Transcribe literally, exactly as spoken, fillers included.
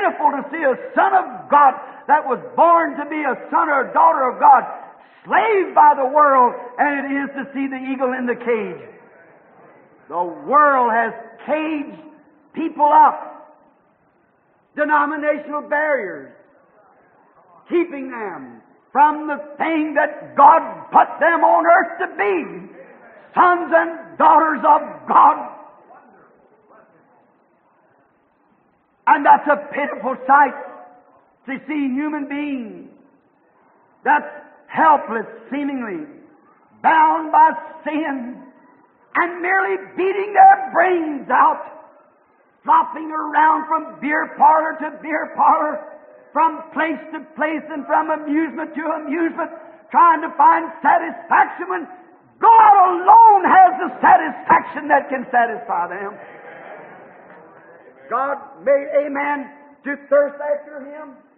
pitiful to see a son of God that was born to be a son or a daughter of God slaved by the world, and it is to see the eagle in the cage. The world has caged people up. Denominational barriers, keeping them from the thing that God put them on earth to be, sons and daughters of God. And that's a pitiful sight to see human beings that's helpless, seemingly, bound by sin, and merely beating their brains out, flopping around from beer parlor to beer parlor, from place to place and from amusement to amusement, trying to find satisfaction when God alone has the satisfaction that can satisfy them. God made a man to thirst after Him.